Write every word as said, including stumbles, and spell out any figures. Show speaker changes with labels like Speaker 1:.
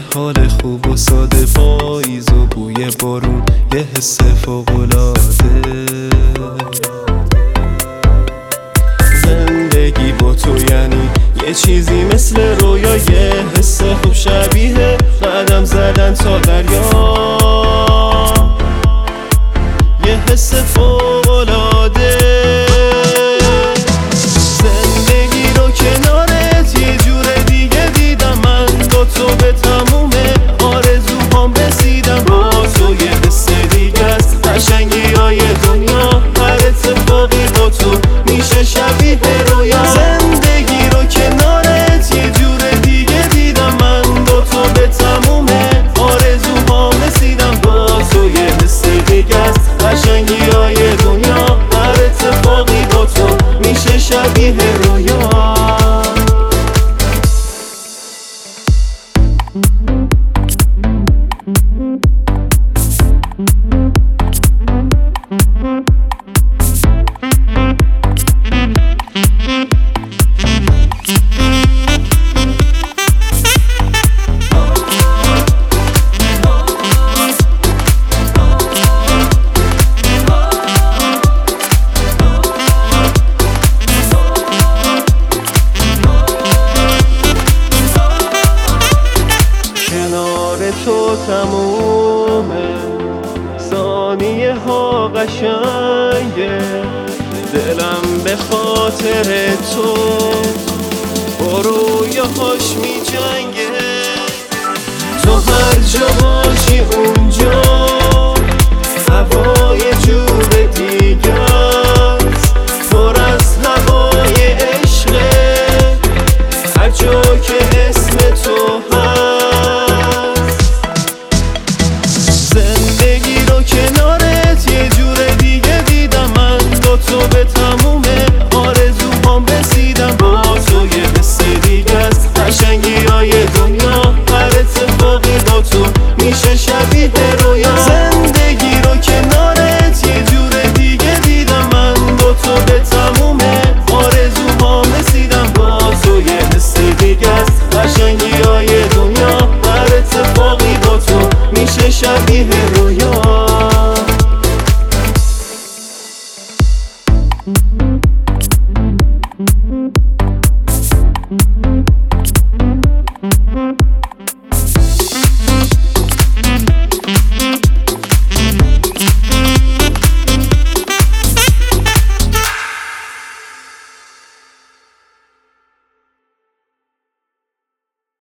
Speaker 1: حال خوب و ساده، پاییز و بوی بارون، یه حس فوق‌العاده. زندگی با تو یعنی یه چیزی مثل رویا، یه حس خوب شبیه قدم زدن تا دریا، یه حس فوق‌العاده. زندگی رو کنارت یه جور دیگه دیدم، من با تو به تموم آرزوهام رسیدم. با تو یه حس دیگه است، قشنگی های دنیا، هر اتفاقی با تو میشه شبیه رویا. زندگی رو کنارت یه جور دیگه دیدم، من با تو به تموم آرزوهام رسیدم. با تو یه حس دیگه است، قشنگی های دنیا، هر اتفاقی با تو میشه شبیه رویا. تو تمومه ثانیه ها قشنگه، دلم به خاطر تو با رویاهاش می جنگه. تو هر جا